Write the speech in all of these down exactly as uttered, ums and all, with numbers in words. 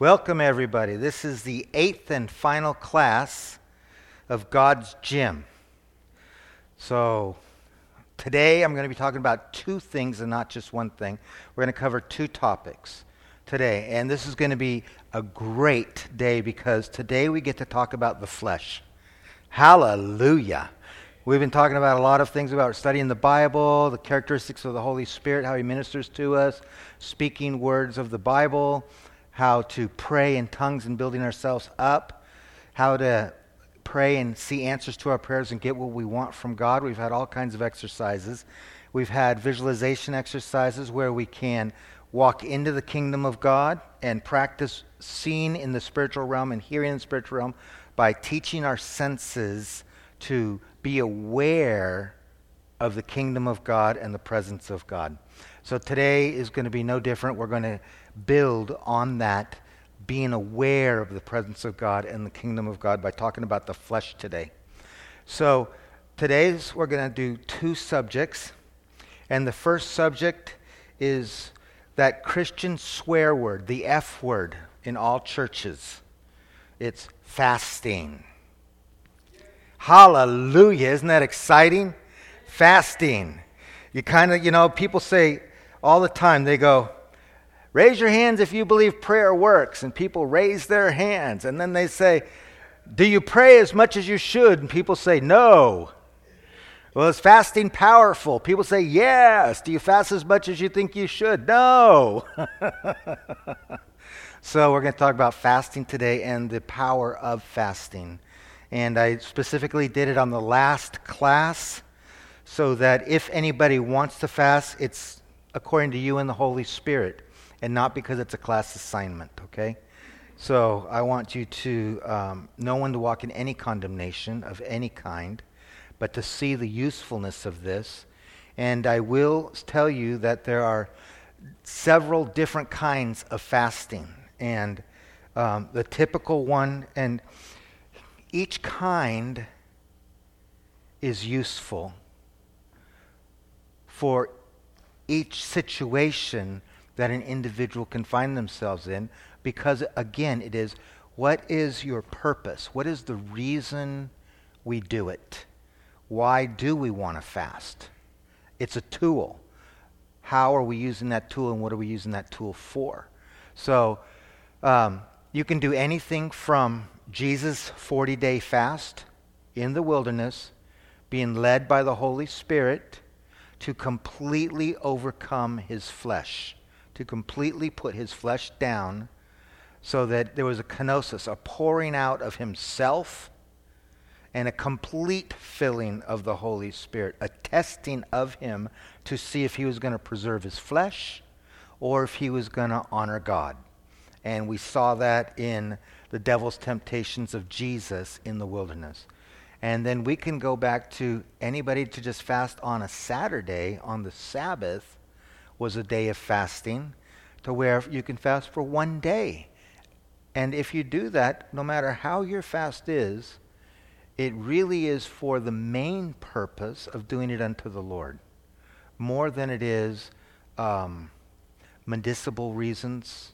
Welcome, everybody. This is the eighth and final class of God's Gym. So today I'm going to be talking about two things and not just one thing. We're going to cover two topics today. And this is going to be a great day because today we get to talk about the flesh. Hallelujah. We've been talking about a lot of things about studying the Bible, the characteristics of the Holy Spirit, how He ministers to us, speaking words of the Bible, how to pray in tongues and building ourselves up, how to pray and see answers to our prayers and get what we want from God. We've had all kinds of exercises. We've had visualization exercises where we can walk into the kingdom of God and practice seeing in the spiritual realm and hearing in the spiritual realm by teaching our senses to be aware of the kingdom of God and the presence of God. So today is going to be no different. We're going to build on that, being aware of the presence of God and the kingdom of God by talking about the flesh today. So today's we're going to do two subjects. And the first subject is that Christian swear word, the F word in all churches. It's fasting. Hallelujah. Isn't that exciting? Fasting. You kind of, you know, people say all the time, they go, raise your hands if you believe prayer works. And people raise their hands. And then they say, do you pray as much as you should? And people say, no. Well, is fasting powerful? People say, yes. Do you fast as much as you think you should? No. So we're going to talk about fasting today and the power of fasting. And I specifically did it on the last class so that if anybody wants to fast, it's according to you and the Holy Spirit and not because it's a class assignment, okay? So I want you to, um, no one to walk in any condemnation of any kind, but to see the usefulness of this. And I will tell you that there are several different kinds of fasting. And um, the typical one, and each kind is useful for each situation that an individual can find themselves in, because again, it is, what is your purpose? What is the reason we do it? Why do we want to fast? It's a tool. How are we using that tool and what are we using that tool for? So um, you can do anything from Jesus' forty-day fast in the wilderness, being led by the Holy Spirit to completely overcome his flesh, to completely put his flesh down so that there was a kenosis, a pouring out of himself and a complete filling of the Holy Spirit, a testing of him to see if he was going to preserve his flesh or if he was going to honor God. And we saw that in the devil's temptations of Jesus in the wilderness. And then we can go back to anybody to just fast on a Saturday, on the Sabbath, was a day of fasting, to where you can fast for one day. And if you do that, no matter how your fast is, it really is for the main purpose of doing it unto the Lord, more than it is um, medicinal reasons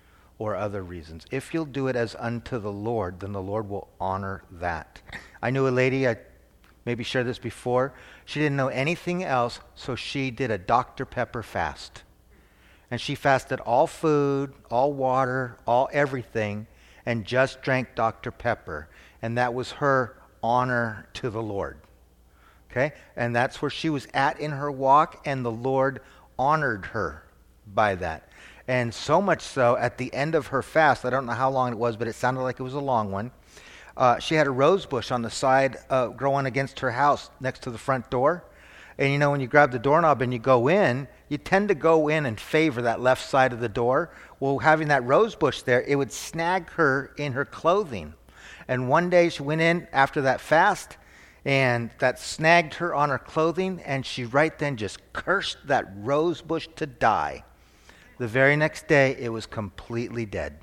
or other reasons. If you'll do it as unto the Lord, then the Lord will honor that. I knew a lady, I maybe shared this before, she didn't know anything else, so she did a Doctor Pepper fast. And she fasted all food, all water, all everything, and just drank Doctor Pepper. And that was her honor to the Lord. Okay? And that's where she was at in her walk, and the Lord honored her by that. And so much so, at the end of her fast, I don't know how long it was, but it sounded like it was a long one, uh, she had a rose bush on the side uh, growing against her house next to the front door. And you know, when you grab the doorknob and you go in, you tend to go in and favor that left side of the door. Well, having that rose bush there, it would snag her in her clothing. And one day she went in after that fast, and that snagged her on her clothing, and she right then just cursed that rose bush to die. The very next day, it was completely dead.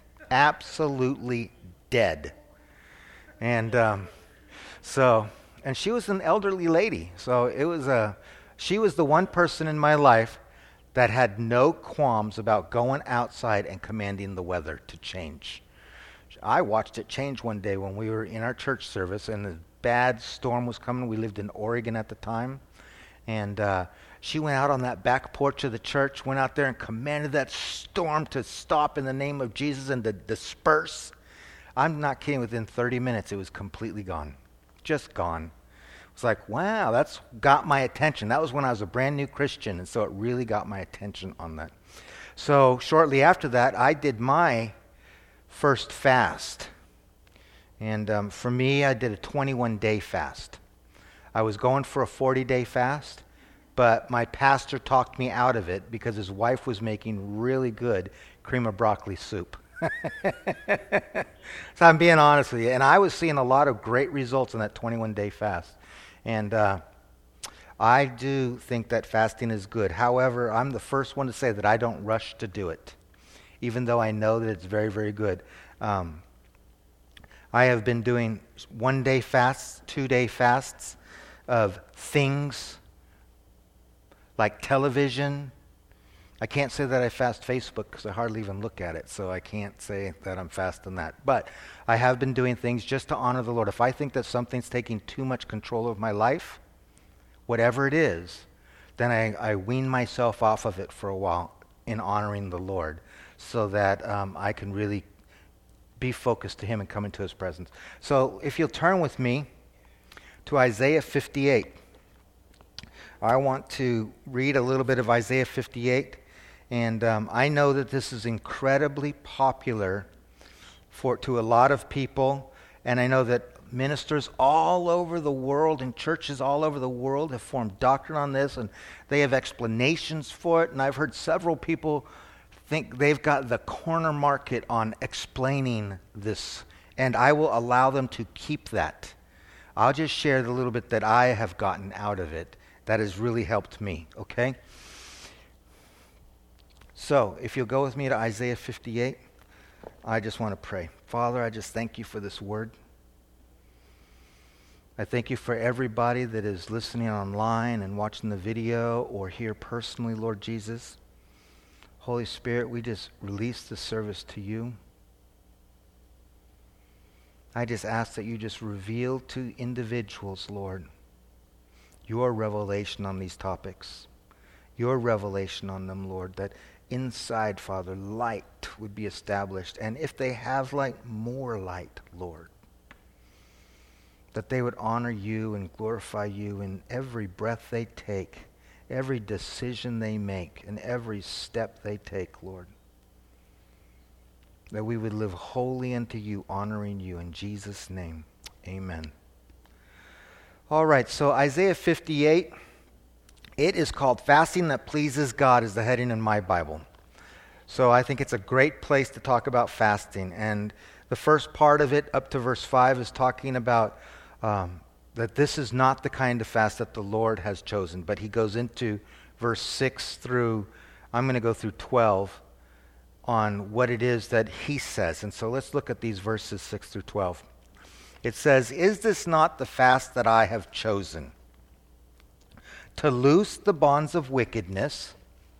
Absolutely dead. And um, so, and she was an elderly lady. So it was a, she was the one person in my life that had no qualms about going outside and commanding the weather to change. I watched it change one day when we were in our church service and a bad storm was coming. We lived in Oregon at the time. And uh, she went out on that back porch of the church, went out there and commanded that storm to stop in the name of Jesus and to disperse. I'm not kidding. Within thirty minutes, it was completely gone. Just gone. It's like, wow, that's got my attention. That was when I was a brand new Christian, and so it really got my attention on that. So shortly after that, I did my first fast. And um, for me, I did a twenty-one day fast. I was going for a forty day fast, but my pastor talked me out of it because his wife was making really good cream of broccoli soup. So I'm being honest with you. And I was seeing a lot of great results in that twenty-one day fast. And uh, I do think that fasting is good. However, I'm the first one to say that I don't rush to do it, even though I know that it's very, very good. Um, I have been doing one-day fasts, two-day fasts of things like television. I can't say that I fast Facebook because I hardly even look at it, so I can't say that I'm fasting that. But I have been doing things just to honor the Lord. If I think that something's taking too much control of my life, whatever it is, then I, I wean myself off of it for a while in honoring the Lord so that um, I can really be focused to Him and come into His presence. So if you'll turn with me to Isaiah fifty-eight. I want to read a little bit of Isaiah fifty-eight. And um, I know that this is incredibly popular for to a lot of people. And I know that ministers all over the world and churches all over the world have formed doctrine on this. And they have explanations for it. And I've heard several people think they've got the corner market on explaining this. And I will allow them to keep that. I'll just share the little bit that I have gotten out of it that has really helped me, okay? So, if you'll go with me to Isaiah fifty-eight, I just want to pray. Father, I just thank you for this word. I thank you for everybody that is listening online and watching the video or here personally, Lord Jesus. Holy Spirit, we just release this service to you. I just ask that you just reveal to individuals, Lord, your revelation on these topics, your revelation on them, Lord, that inside, Father, light would be established. And if they have light, more light, Lord, that they would honor you and glorify you in every breath they take, every decision they make, and every step they take, Lord. That we would live wholly unto you, honoring you. In Jesus' name, amen. All right, so Isaiah fifty-eight, it is called Fasting That Pleases God is the heading in my Bible. So I think it's a great place to talk about fasting. And the first part of it, up to verse five, is talking about um, that this is not the kind of fast that the Lord has chosen. But he goes into verse six through, I'm going to go through twelve, on what it is that he says. And so let's look at these verses six through twelve. It says, "Is this not the fast that I have chosen? To loose the bonds of wickedness,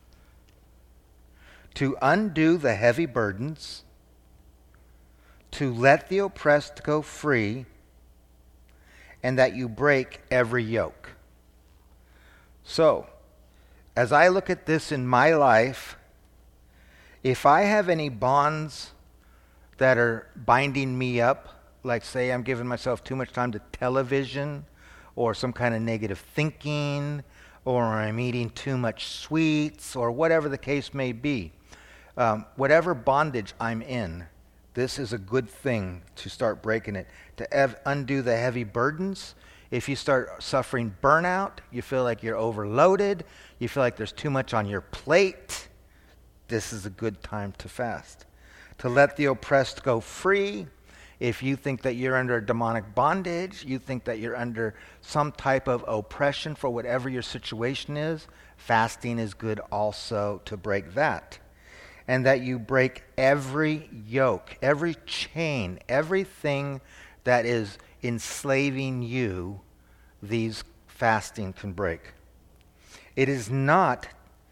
to undo the heavy burdens, to let the oppressed go free, and that you break every yoke." So, as I look at this in my life, if I have any bonds that are binding me up, like say I'm giving myself too much time to television or some kind of negative thinking, or I'm eating too much sweets, or whatever the case may be, um, whatever bondage I'm in, this is a good thing to start breaking it, to ev- undo the heavy burdens. If you start suffering burnout, you feel like you're overloaded, you feel like there's too much on your plate, this is a good time to fast. To let the oppressed go free. If you think that you're under demonic bondage, you think that you're under some type of oppression for whatever your situation is, fasting is good also to break that. And that you break every yoke, every chain, everything that is enslaving you, these fasting can break. It is not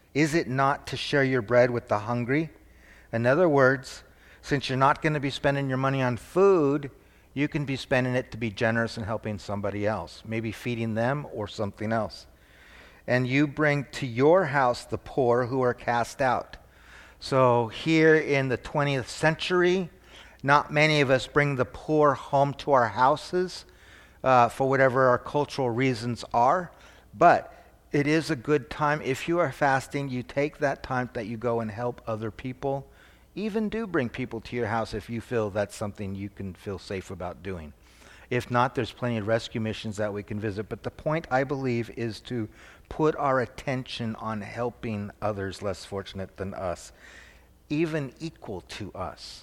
Is it not to share your bread with the hungry? In other words, since you're not going to be spending your money on food, you can be spending it to be generous and helping somebody else, maybe feeding them or something else. And you bring to your house the poor who are cast out. So here in the twentieth century, not many of us bring the poor home to our houses uh, for whatever our cultural reasons are. But it is a good time. If you are fasting, you take that time that you go and help other people. Even do bring people to your house if you feel that's something you can feel safe about doing. If not, there's plenty of rescue missions that we can visit. But the point, I believe, is to put our attention on helping others less fortunate than us, even equal to us.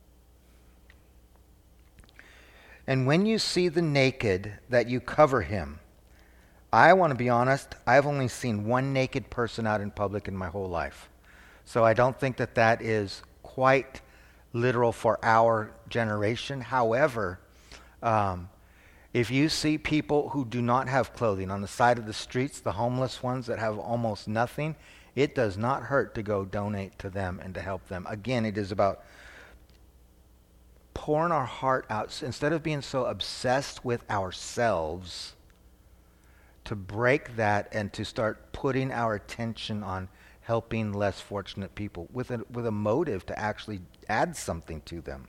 And when you see the naked, that you cover him. I want to be honest, I've only seen one naked person out in public in my whole life. So I don't think that that is quite literal for our generation. However, um, if you see people who do not have clothing on the side of the streets, the homeless ones that have almost nothing, it does not hurt to go donate to them and to help them. Again, it is about pouring our heart out. Instead of being so obsessed with ourselves, to break that and to start putting our attention on helping less fortunate people with a, with a motive to actually add something to them.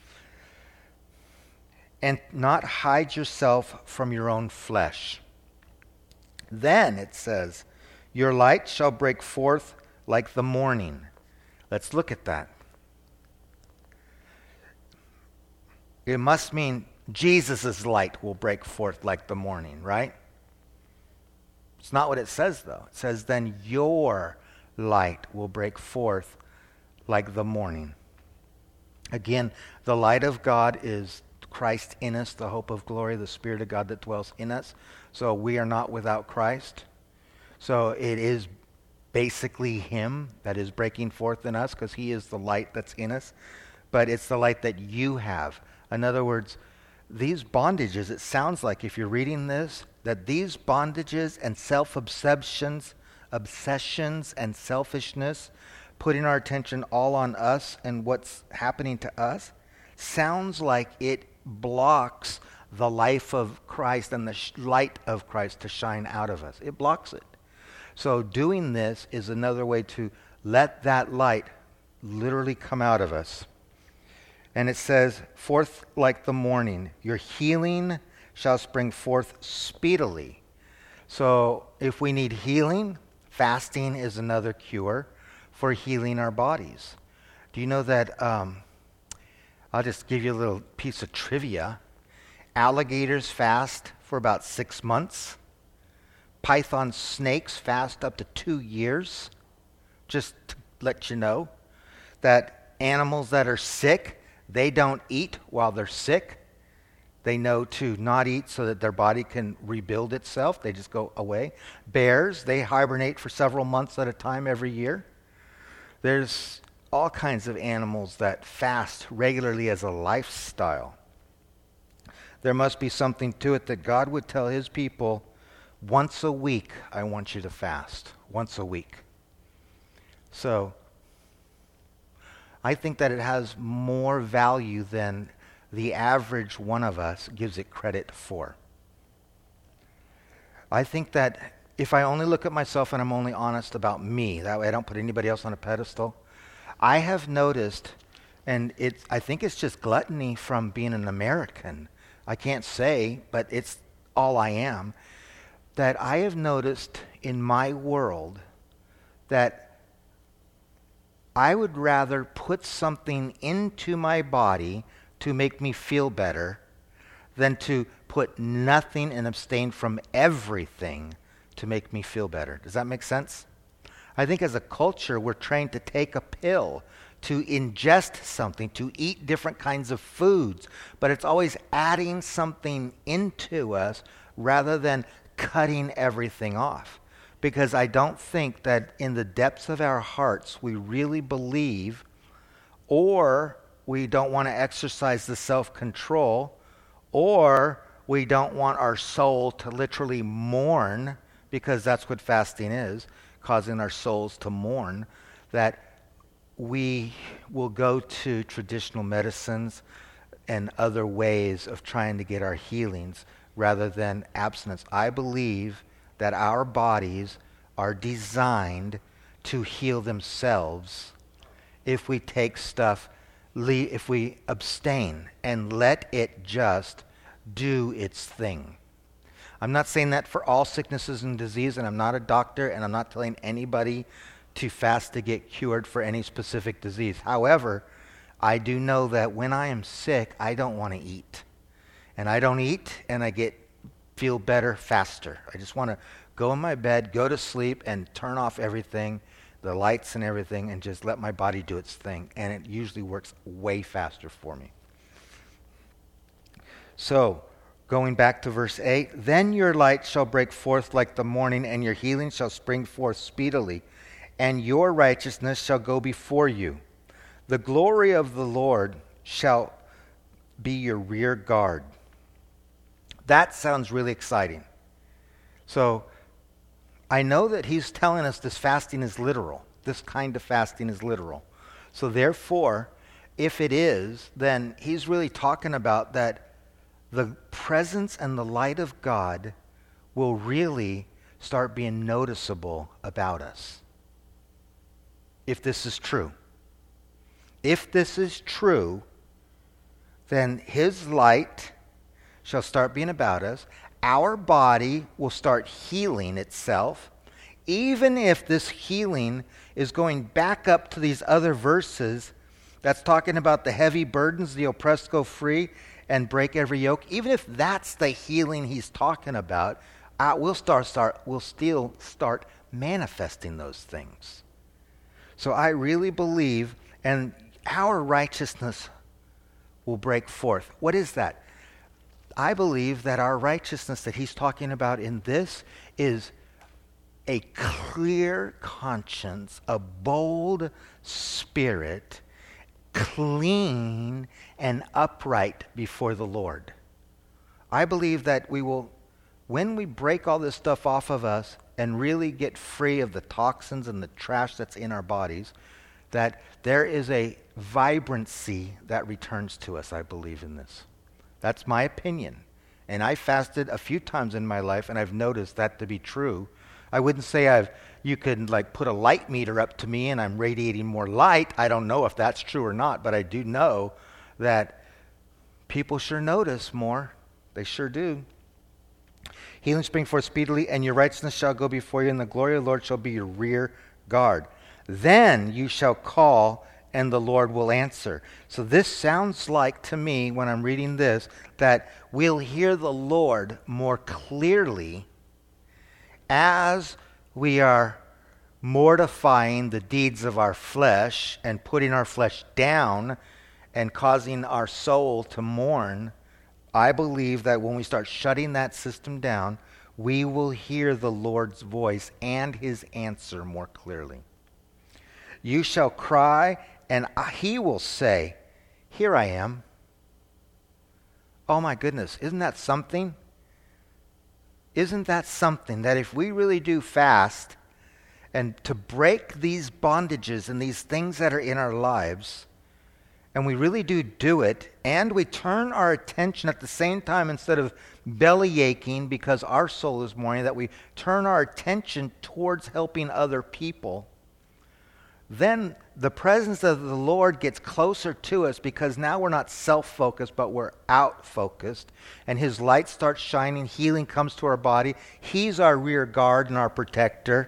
And not hide yourself from your own flesh. Then it says, your light shall break forth like the morning. Let's look at that. It must mean Jesus' light will break forth like the morning, right? It's not what it says, though. It says, then your light will break forth like the morning. Again, the light of God is Christ in us, the hope of glory, the Spirit of God that dwells in us. So we are not without Christ. So it is basically him that is breaking forth in us because he is the light that's in us. But it's the light that you have. In other words, these bondages, it sounds like if you're reading this, that these bondages and self-obsessions, obsessions and selfishness, putting our attention all on us and what's happening to us, sounds like it blocks the life of Christ and the sh- light of Christ to shine out of us. It blocks it. So doing this is another way to let that light literally come out of us. And it says, forth like the morning, your healing shall spring forth speedily. So if we need healing, fasting is another cure for healing our bodies. Do you know that, um, I'll just give you a little piece of trivia. Alligators fast for about six months. Python snakes fast up to two years. Just to let you know that animals that are sick, they don't eat while they're sick. They know to not eat so that their body can rebuild itself. They just go away. Bears, they hibernate for several months at a time every year. There's all kinds of animals that fast regularly as a lifestyle. There must be something to it that God would tell his people, once a week, I want you to fast. Once a week. So, I think that it has more value than the average one of us gives it credit for. I think that if I only look at myself and I'm only honest about me, that way I don't put anybody else on a pedestal, I have noticed, and it's, I think it's just gluttony from being an American. I can't say, but it's all I am, that I have noticed in my world that I would rather put something into my body to make me feel better than to put nothing and abstain from everything to make me feel better. Does that make sense? I think as a culture, we're trained to take a pill, to ingest something, to eat different kinds of foods, but it's always adding something into us rather than cutting everything off. Because I don't think that in the depths of our hearts we really believe, or we don't want to exercise the self-control, or we don't want our soul to literally mourn, because that's what fasting is. causing our souls to mourn, that we will go to traditional medicines and other ways of trying to get our healings rather than abstinence. I believe that our bodies are designed to heal themselves if we take stuff, if we abstain and let it just do its thing. I'm not saying that for all sicknesses and disease, and I'm not a doctor, and I'm not telling anybody to fast to get cured for any specific disease. However, I do know that when I am sick, I don't want to eat. And I don't eat, and I get feel better faster. I just want to go in my bed, go to sleep, and turn off everything, the lights and everything, and just let my body do its thing. And it usually works way faster for me. So, going back to verse eight, then your light shall break forth like the morning, and your healing shall spring forth speedily, and your righteousness shall go before you. The glory of the Lord shall be your rear guard. That sounds really exciting. So, I know that he's telling us this fasting is literal. This kind of fasting is literal. So therefore, if it is, then he's really talking about that the presence and the light of God will really start being noticeable about us. If this is true. If this is true, then his light shall start being about us. Our body will start healing itself, even if this healing is going back up to these other verses that's talking about the heavy burdens, the oppressed go free, and break every yoke. Even if that's the healing he's talking about, uh, we'll start, start, we'll still start manifesting those things. So I really believe, and our righteousness will break forth. What is that? I believe that our righteousness that he's talking about in this is a clear conscience, a bold spirit, clean and upright before the Lord. I believe that we will, when we break all this stuff off of us and really get free of the toxins and the trash that's in our bodies, that there is a vibrancy that returns to us. I believe in this. That's my opinion. And I fasted a few times in my life, and I've noticed that to be true. I wouldn't say I've you could like put a light meter up to me and I'm radiating more light. I don't know if that's true or not, but I do know that people sure notice more. They sure do. Healing spring forth speedily, and your righteousness shall go before you, and the glory of the Lord shall be your rear guard. Then you shall call, and the Lord will answer. So this sounds like to me, when I'm reading this, that we'll hear the Lord more clearly as we are mortifying the deeds of our flesh and putting our flesh down and causing our soul to mourn. I believe that when we start shutting that system down, we will hear the Lord's voice and his answer more clearly. You shall cry, and he will say, here I am. Oh my goodness, isn't that something? Isn't that something that if we really do fast and to break these bondages and these things that are in our lives, and we really do do it, and we turn our attention at the same time, instead of belly aching because our soul is mourning, that we turn our attention towards helping other people, then the presence of the Lord gets closer to us, because now we're not self-focused, but we're out-focused. And his light starts shining. Healing comes to our body. He's our rear guard and our protector.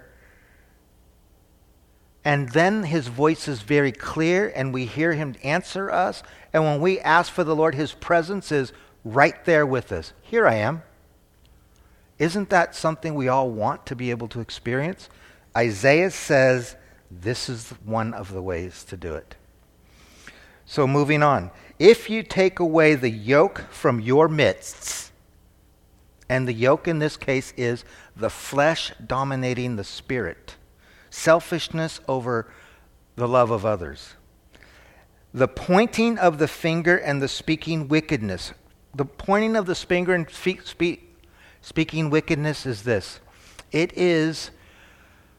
And then his voice is very clear, and we hear him answer us. And when we ask for the Lord, his presence is right there with us. Here I am. Isn't that something we all want to be able to experience? Isaiah says, this is one of the ways to do it. So moving on. If you take away the yoke from your midst, and the yoke in this case is the flesh dominating the spirit, selfishness over the love of others, the pointing of the finger and the speaking wickedness. The pointing of the finger and fe- spe- speaking wickedness is this. It is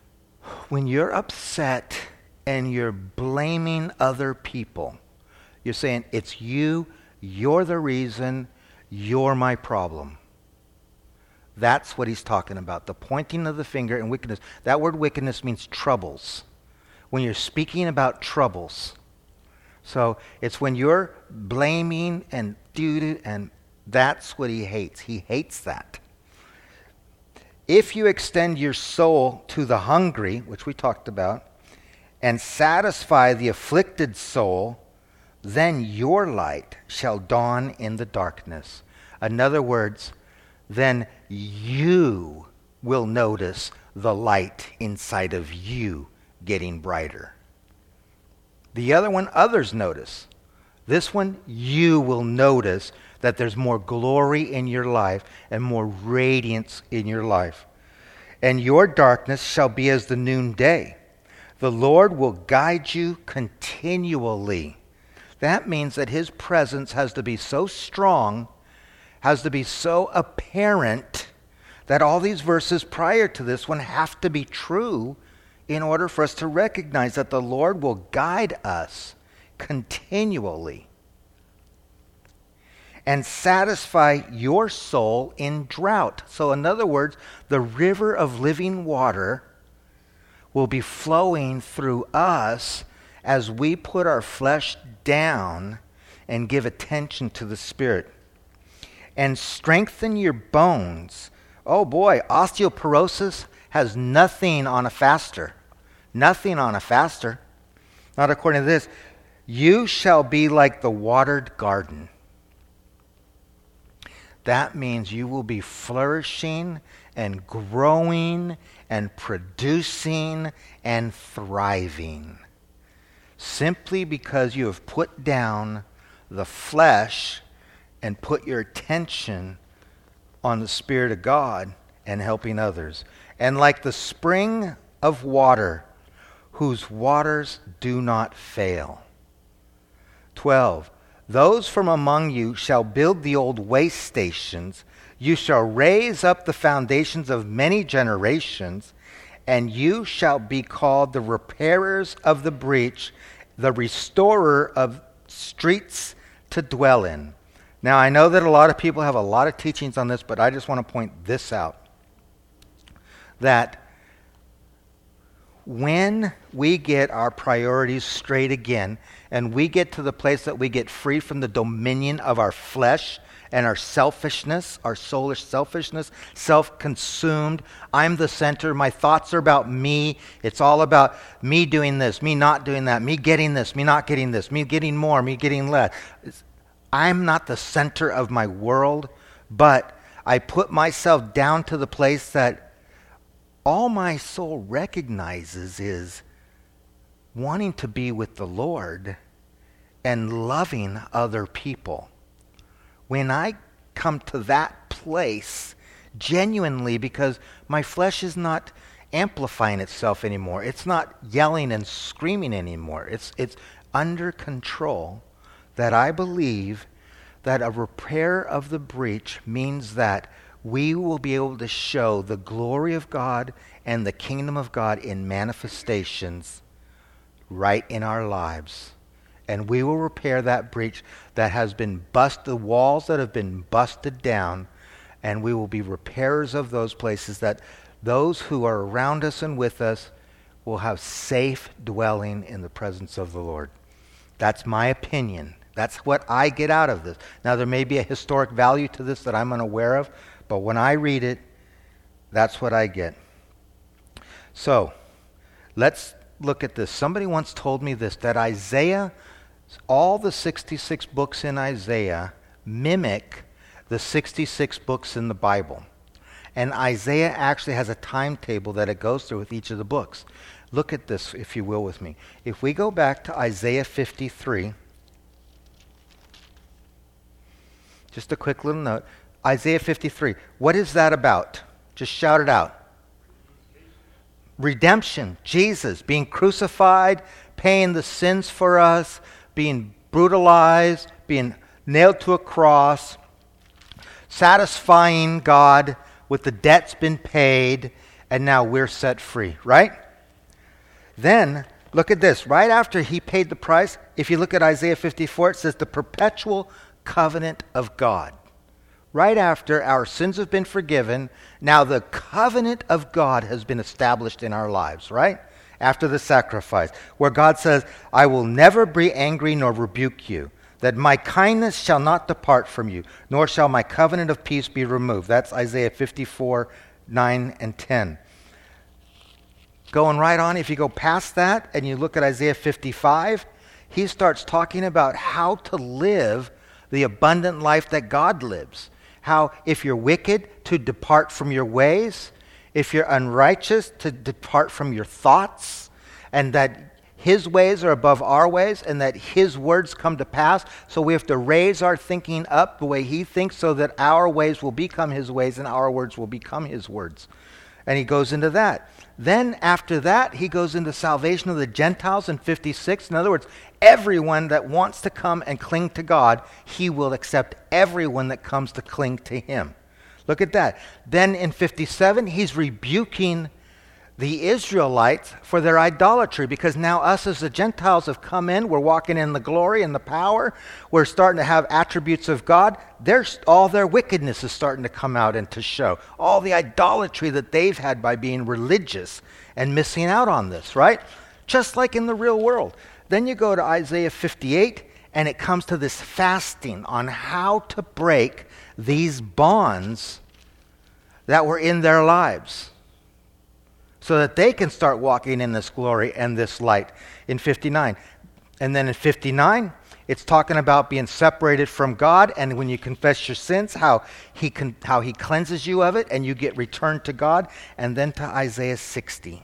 When you're upset and you're blaming other people, you're saying, it's you, you're the reason, you're my problem. That's what he's talking about, the pointing of the finger and wickedness. That word wickedness means troubles. When you're speaking about troubles. So it's when you're blaming and doo-doo, and that's what he hates. He hates that. If you extend your soul to the hungry, which we talked about, and satisfy the afflicted soul, then your light shall dawn in the darkness. In other words, then you will notice the light inside of you getting brighter. The other one, others notice. This one, you will notice that there's more glory in your life and more radiance in your life. And your darkness shall be as the noonday. The Lord will guide you continually. That means that his presence has to be so strong, has to be so apparent, that all these verses prior to this one have to be true in order for us to recognize that the Lord will guide us continually and satisfy your soul in drought. So in other words, the river of living water will be flowing through us as we put our flesh down and give attention to the Spirit. And strengthen your bones. Oh boy, osteoporosis has nothing on a faster. Nothing on a faster. Not according to this. You shall be like the watered garden. That means you will be flourishing and growing and producing and thriving. Simply because you have put down the flesh and put your attention on the Spirit of God and helping others. And like the spring of water, whose waters do not fail. twelve. Those from among you shall build the old waste stations. You shall raise up the foundations of many generations, and you shall be called the repairers of the breach, the restorer of streets to dwell in. Now, I know that a lot of people have a lot of teachings on this, but I just want to point this out. That when we get our priorities straight again, and we get to the place that we get free from the dominion of our flesh and our selfishness, our soulish selfishness, self-consumed, I'm the center, my thoughts are about me, it's all about me doing this, me not doing that, me getting this, me not getting this, me getting more, me getting less. It's, I'm not the center of my world, but I put myself down to the place that all my soul recognizes is wanting to be with the Lord and loving other people. When I come to that place, genuinely, because my flesh is not amplifying itself anymore. It's not yelling and screaming anymore. It's, it's under control. That I believe that a repair of the breach means that we will be able to show the glory of God and the kingdom of God in manifestations right in our lives. And we will repair that breach that has been busted, the walls that have been busted down, and we will be repairers of those places, that those who are around us and with us will have safe dwelling in the presence of the Lord. That's my opinion. That's what I get out of this. Now, there may be a historic value to this that I'm unaware of, but when I read it, that's what I get. So, let's look at this. Somebody once told me this, that Isaiah, all the sixty-six books in Isaiah mimic the sixty-six books in the Bible. And Isaiah actually has a timetable that it goes through with each of the books. Look at this, if you will, with me. If we go back to Isaiah fifty-three, just a quick little note. Isaiah fifty-three. What is that about? Just shout it out. Redemption. Jesus being crucified, paying the sins for us, being brutalized, being nailed to a cross, satisfying God with the debts been paid, and now we're set free, right? Then, look at this. Right after he paid the price, if you look at Isaiah fifty-four, it says the perpetual covenant of God. Right after our sins have been forgiven, now the covenant of God has been established in our lives, right? After the sacrifice, where God says, I will never be angry nor rebuke you, that my kindness shall not depart from you, nor shall my covenant of peace be removed. That's Isaiah fifty-four, nine and ten. Going right on, if you go past that and you look at Isaiah fifty-five, he starts talking about how to live the abundant life that God lives. How if you're wicked, to depart from your ways. If you're unrighteous, to depart from your thoughts. And that his ways are above our ways, and that his words come to pass. So we have to raise our thinking up the way he thinks, so that our ways will become his ways and our words will become his words. And he goes into that. Then after that, he goes into salvation of the Gentiles in fifty-six. In other words, everyone that wants to come and cling to God, he will accept everyone that comes to cling to him. Look at that. Then in fifty-seven, he's rebuking the Israelites for their idolatry, because now us as the Gentiles have come in, we're walking in the glory and the power, we're starting to have attributes of God. There's, all their wickedness is starting to come out and to show. All the idolatry that they've had by being religious and missing out on this, right? Just like in the real world. Then you go to Isaiah fifty-eight, and it comes to this fasting on how to break these bonds that were in their lives, so that they can start walking in this glory and this light in fifty-nine. And then in fifty-nine, it's talking about being separated from God, and when you confess your sins, how he can, how he cleanses you of it, and you get returned to God. And then to Isaiah sixty.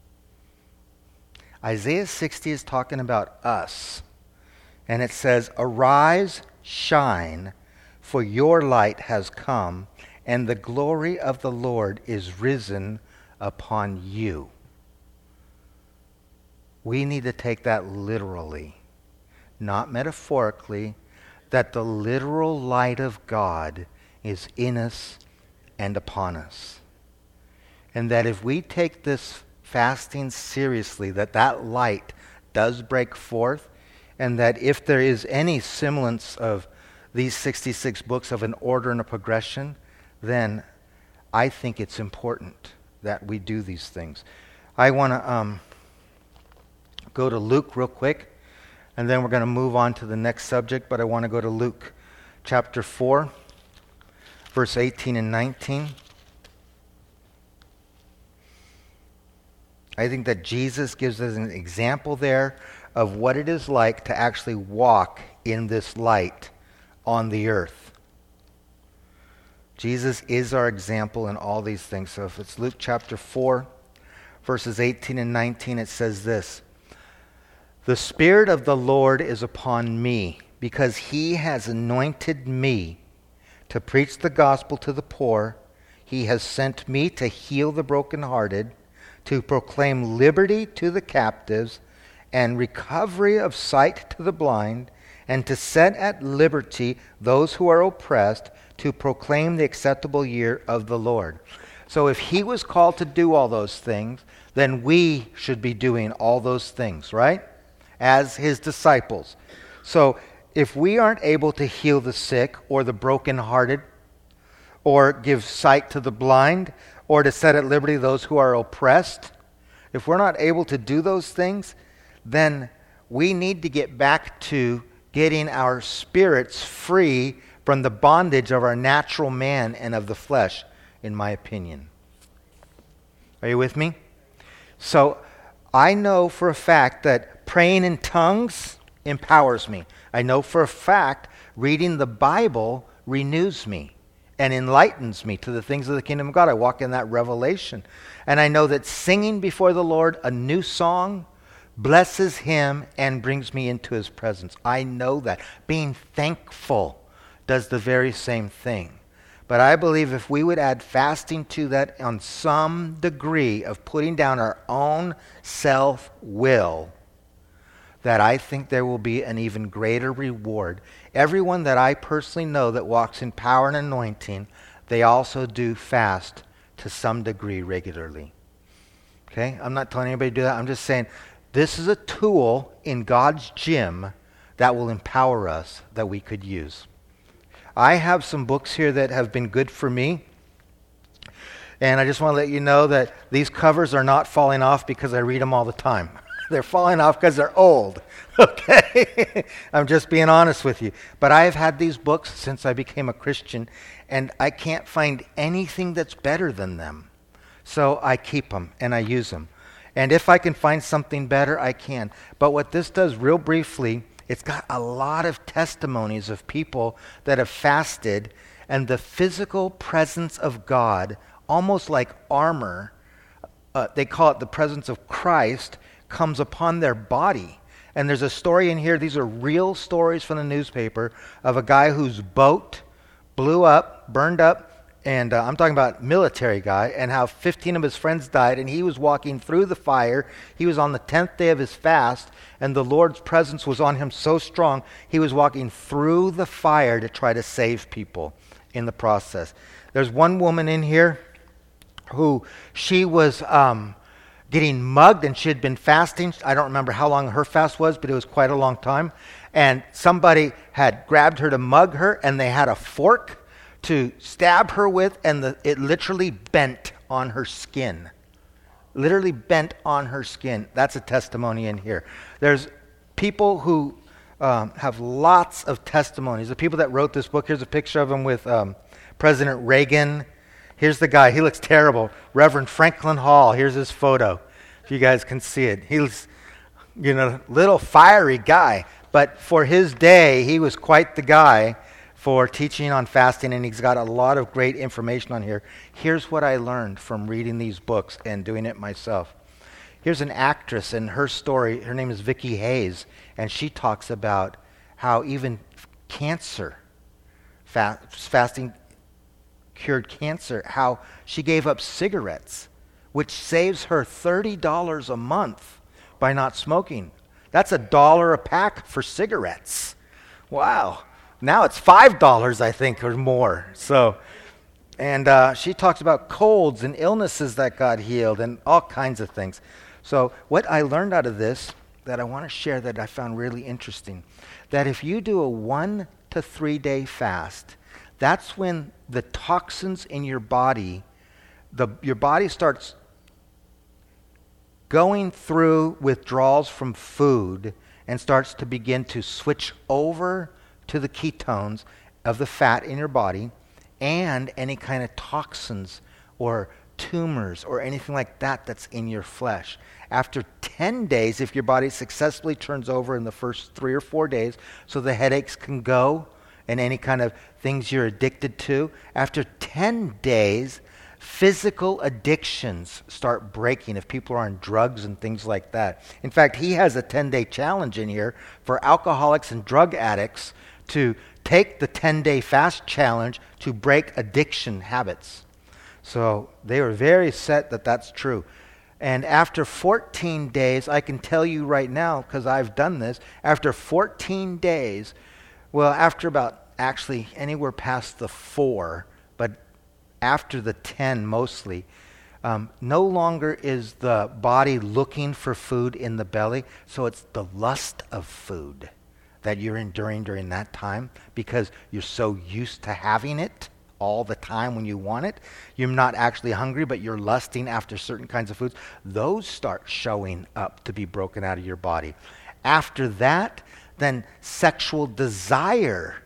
Isaiah sixty is talking about us. And it says, arise, shine, for your light has come, and the glory of the Lord is risen upon you. We need to take that literally, not metaphorically, that the literal light of God is in us and upon us. And that if we take this fasting seriously, that that light does break forth, and that if there is any semblance of these sixty-six books of an order and a progression, then I think it's important that we do these things. I want to um, go to Luke real quick, and then we're going to move on to the next subject, but I want to go to Luke chapter four, verse eighteen and nineteen. I think that Jesus gives us an example there of what it is like to actually walk in this light on the earth. Jesus is our example in all these things. So if it's Luke chapter four, verses eighteen and nineteen, it says this: the Spirit of the Lord is upon me, because he has anointed me to preach the gospel to the poor. He has sent me to heal the brokenhearted, to proclaim liberty to the captives, and recovery of sight to the blind, and to set at liberty those who are oppressed, to proclaim the acceptable year of the Lord. So if he was called to do all those things, then we should be doing all those things, right? As his disciples. So if we aren't able to heal the sick or the brokenhearted, or give sight to the blind, or to set at liberty those who are oppressed, if we're not able to do those things, then we need to get back to getting our spirits free from the bondage of our natural man and of the flesh, in my opinion. Are you with me? So I know for a fact that praying in tongues empowers me. I know for a fact reading the Bible renews me and enlightens me to the things of the kingdom of God. I walk in that revelation. And I know that singing before the Lord a new song blesses him and brings me into his presence. I know that. Being thankful does the very same thing. But I believe if we would add fasting to that on some degree of putting down our own self-will, that I think there will be an even greater reward. Everyone that I personally know that walks in power and anointing, they also do fast to some degree regularly. Okay? I'm not telling anybody to do that. I'm just saying this is a tool in God's gym that will empower us that we could use. I have some books here that have been good for me. And I just want to let you know that these covers are not falling off because I read them all the time. They're falling off because they're old. Okay? I'm just being honest with you. But I have had these books since I became a Christian, and I can't find anything that's better than them. So I keep them and I use them. And if I can find something better, I can. But what this does, real briefly, it's got a lot of testimonies of people that have fasted, and the physical presence of God, almost like armor, uh, they call it the presence of Christ, comes upon their body. And there's a story in here, these are real stories from the newspaper, of a guy whose boat blew up, burned up, and uh, I'm talking about military guy, and how fifteen of his friends died, and he was walking through the fire. He was on the tenth day of his fast, and the Lord's presence was on him so strong, he was walking through the fire to try to save people in the process. There's one woman in here who, she was um, getting mugged, and she had been fasting. I don't remember how long her fast was, but it was quite a long time. And somebody had grabbed her to mug her, and they had a fork to stab her with, and the, it literally bent on her skin. Literally bent on her skin. That's a testimony in here. There's people who um, have lots of testimonies. The people that wrote this book, here's a picture of them with um, President Reagan. Here's the guy. He looks terrible. Reverend Franklin Hall. Here's his photo, if you guys can see it. He's, you know, little fiery guy. But for his day, he was quite the guy for teaching on fasting, and he's got a lot of great information on here. Here's what I learned from reading these books and doing it myself. Here's an actress, and her story, her name is Vicky Hayes, and she talks about how even cancer, fa- fasting cured cancer, how she gave up cigarettes, which saves her thirty dollars a month by not smoking. That's a dollar a pack for cigarettes. Wow. Now it's five dollars, I think, or more. So, and uh, she talks about colds and illnesses that got healed and all kinds of things. So what I learned out of this that I want to share that I found really interesting, that if you do a one to three day fast, that's when the toxins in your body, the your body starts going through withdrawals from food and starts to begin to switch over to the ketones of the fat in your body, and any kind of toxins or tumors or anything like that that's in your flesh. After ten days, if your body successfully turns over in the first three or four days, so the headaches can go and any kind of things you're addicted to, after ten days, physical addictions start breaking if people are on drugs and things like that. In fact, he has a ten-day challenge in here for alcoholics and drug addicts to take the ten-day fast challenge to break addiction habits. So they were very set that that's true. And after fourteen days, I can tell you right now, because I've done this, after fourteen days, well, after about actually anywhere past the four, but after the ten mostly, um, no longer is the body looking for food in the belly, so it's the lust of food that you're enduring during that time because you're so used to having it all the time when you want it. You're not actually hungry, but you're lusting after certain kinds of foods. Those start showing up to be broken out of your body. After that, then sexual desire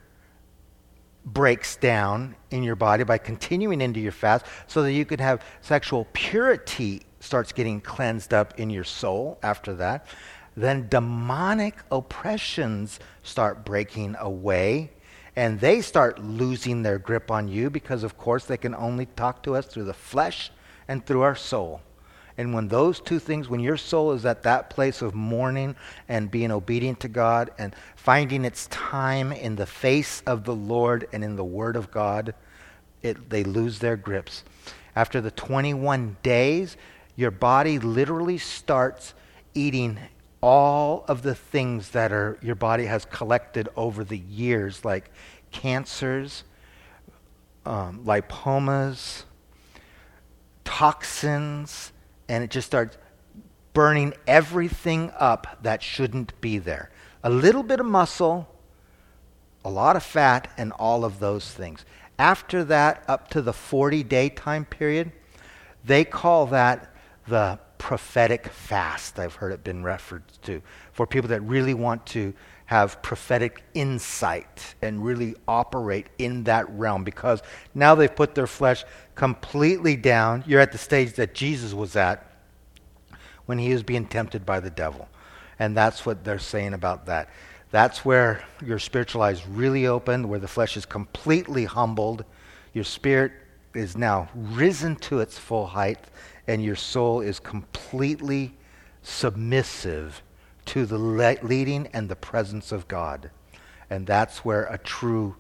breaks down in your body by continuing into your fast so that you could have sexual purity starts getting cleansed up in your soul after that. Then demonic oppressions start breaking away, and they start losing their grip on you because, of course, they can only talk to us through the flesh and through our soul. And when those two things, when your soul is at that place of mourning and being obedient to God and finding its time in the face of the Lord and in the Word of God, it, they lose their grips. After the twenty-one days, your body literally starts eating all of the things that are your body has collected over the years, like cancers, um, lipomas, toxins, and it just starts burning everything up that shouldn't be there. A little bit of muscle, a lot of fat, and all of those things. After that, up to the forty-day time period, they call that the prophetic fast. I've heard it been referred to for people that really want to have prophetic insight and really operate in that realm, because now they've put their flesh completely down. You're at the stage that Jesus was at when he was being tempted by the devil. And that's what they're saying about that. That's where your spiritual eyes really open, where the flesh is completely humbled. Your spirit is now risen to its full height, and your soul is completely submissive to the le- leading and the presence of God. And that's where a true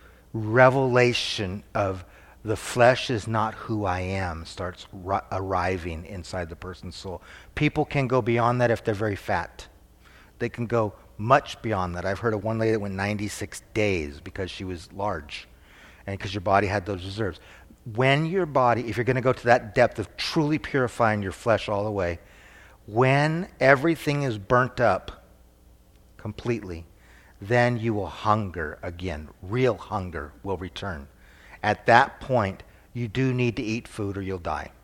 revelation of the flesh is not who I am starts ri- arriving inside the person's soul. People can go beyond that if they're very fat. They can go much beyond that. I've heard of one lady that went ninety-six days because she was large and because your body had those reserves. When your body, if you're going to go to that depth of truly purifying your flesh all the way, when everything is burnt up completely, then you will hunger again. Real hunger will return. At that point, you do need to eat food or you'll die.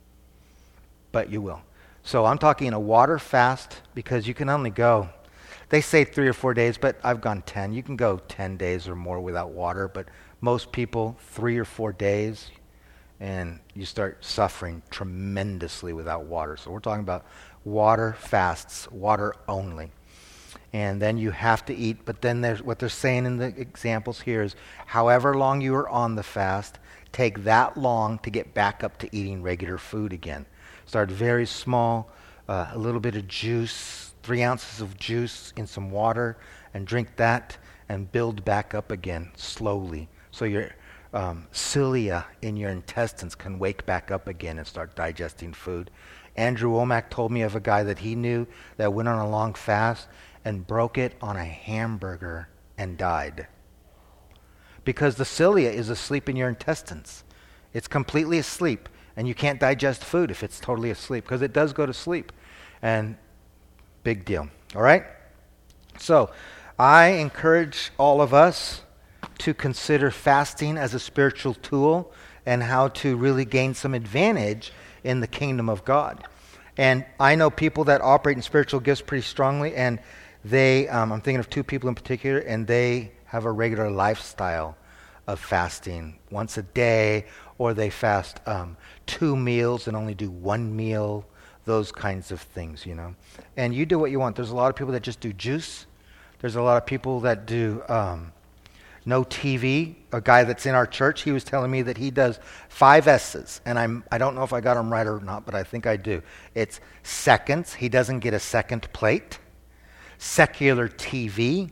But you will. So I'm talking a water fast, because you can only go, they say three or four days, but I've gone ten. You can go ten days or more without water, but most people, three or four days, and you start suffering tremendously without water. So we're talking about water fasts, water only. And then you have to eat, but then there's what they're saying in the examples here is however long you are on the fast, take that long to get back up to eating regular food again. Start very small, uh, a little bit of juice, three ounces of juice in some water, and drink that and build back up again slowly. So your um, cilia in your intestines can wake back up again and start digesting food. Andrew Womack told me of a guy that he knew that went on a long fast and broke it on a hamburger and died. Because the cilia is asleep in your intestines. It's completely asleep, and you can't digest food if it's totally asleep, because it does go to sleep. And big deal. All right? So I encourage all of us to consider fasting as a spiritual tool and how to really gain some advantage in the kingdom of God. And I know people that operate in spiritual gifts pretty strongly, and they, um, I'm thinking of two people in particular, and they have a regular lifestyle of fasting once a day, or they fast um, two meals and only do one meal, those kinds of things, you know. And you do what you want. There's a lot of people that just do juice. There's a lot of people that do um, no T V. A guy that's in our church, he was telling me that he does five S's, and I'm, I don't know if I got them right or not, but I think I do. It's seconds. He doesn't get a second plate. Secular T V.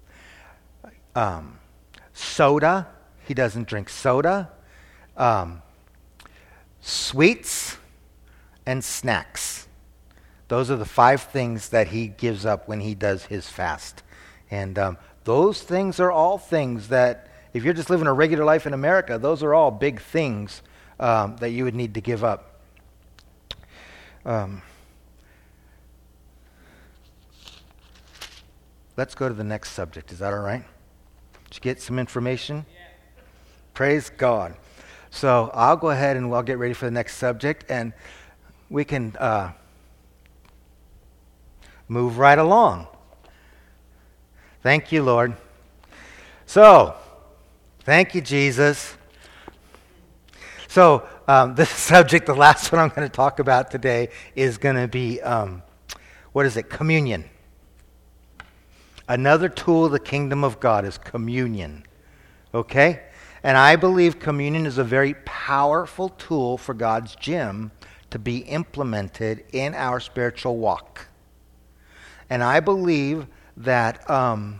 Um, soda. He doesn't drink soda. Um, sweets and snacks. Those are the five things that he gives up when he does his fast. And um, those things are all things that, if you're just living a regular life in America, those are all big things um, that you would need to give up. Um, let's go to the next subject. Is that all right? Did you get some information? Yeah. Praise God. So I'll go ahead and we'll get ready for the next subject, and we can uh, move right along. Thank you, Lord. So, thank you, Jesus. So, um, this subject, the last one I'm going to talk about today, is going to be, um, what is it? Communion. Another tool of the kingdom of God is communion. Okay? And I believe communion is a very powerful tool for God's gym to be implemented in our spiritual walk. And I believe that um,